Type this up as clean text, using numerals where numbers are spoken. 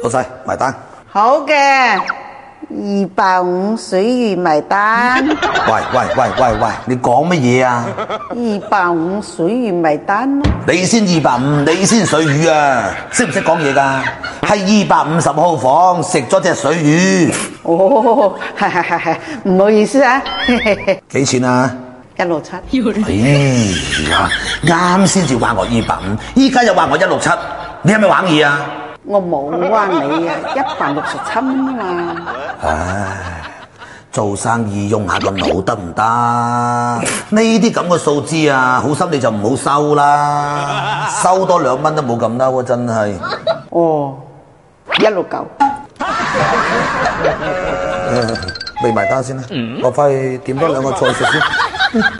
老細埋單。 好嘅，250水魚埋單。 喂，你講乜嘢啊 250水魚埋單咯。 你先250，你先水魚啊？識唔識講嘢㗎？係250號房食咗隻水魚。 哦，係，唔好意思啊。 幾錢啊 167。 哎呀，啱先至話我250，依家又話我167，你係咪玩嘢啊？ 我冇話你啊，167蚊啊嘛。 唉，做生意用下個腦得唔得？呢啲咁嘅數字啊，好心你就唔好收啦，收多2蚊都冇咁嬲啊，真係。 哦，169。 未埋單先啦，我翻去點多2個菜食先。